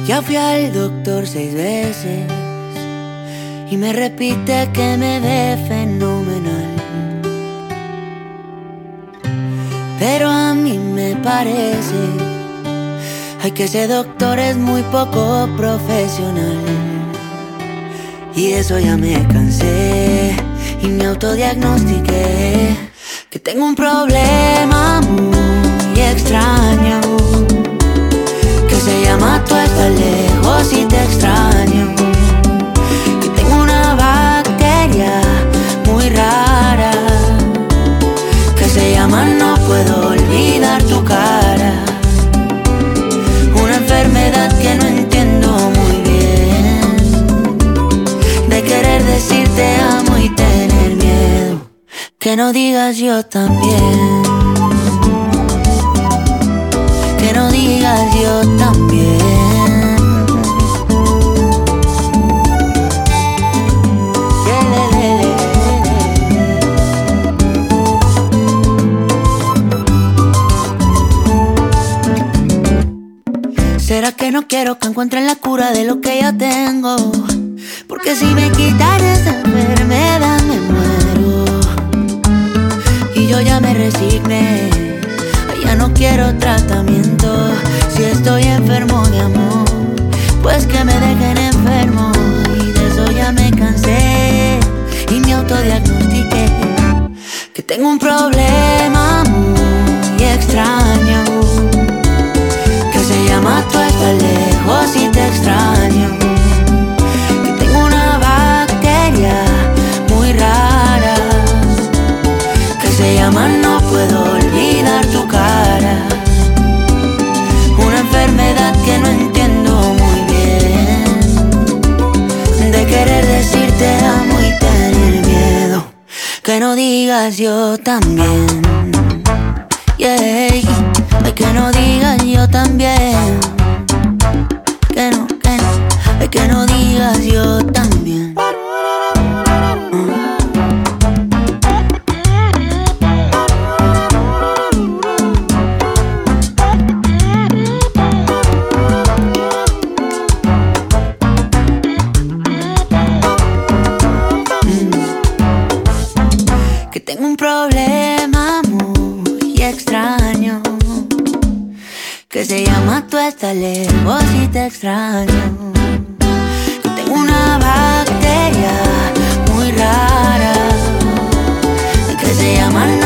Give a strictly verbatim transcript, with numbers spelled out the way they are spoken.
Ya fui al doctor seis veces y me repite que me ve fenomenal, pero a mí me parece ay, que ese doctor es muy poco profesional. Y de eso ya me cansé y me autodiagnostiqué que tengo un problema muy extraño que se llama tú estás lejos y te extraño. Que tengo una bacteria muy rara que se llama no puedo olvidar tu cara. Una enfermedad que no entiendo muy bien, de querer decir te amo y tener miedo que no digas yo también. Que no digas yo también. ¿Será que no quiero que encuentren la cura de lo que yo tengo? Porque si me quitan esa enfermedad me muero. Y yo ya me resigné, ya no quiero tratamiento. Si estoy enfermo de amor, pues que me dejen enfermo. Y de eso ya me cansé y me autodiagnostiqué que tengo un problema muy extraño que se llama tú estás lejos y te extraño. Que tengo una bacteria muy rara que se llama no puedo olvidar tu cara. Una enfermedad que no entiendo muy bien, de querer decir te amo y tener miedo que no digas yo también. Yeah, ay, que no digas yo también. Que no, que no, ay, que no digas yo también. Que tengo un problema muy extraño que se llama tú estás lejos y te extraño. Que tengo una bacteria muy rara que se llama